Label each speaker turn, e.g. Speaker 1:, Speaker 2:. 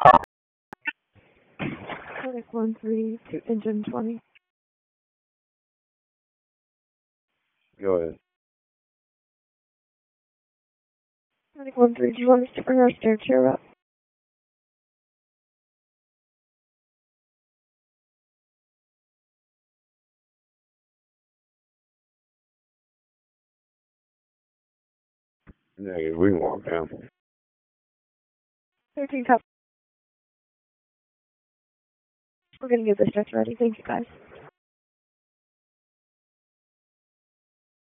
Speaker 1: Medic 1-3 to engine 20.
Speaker 2: Go ahead.
Speaker 1: Medic 1-3, do you want us to bring our stair chair up?
Speaker 2: Negative, we can walk down.
Speaker 1: 13 cup. We're gonna get this stretch ready. Thank you, guys.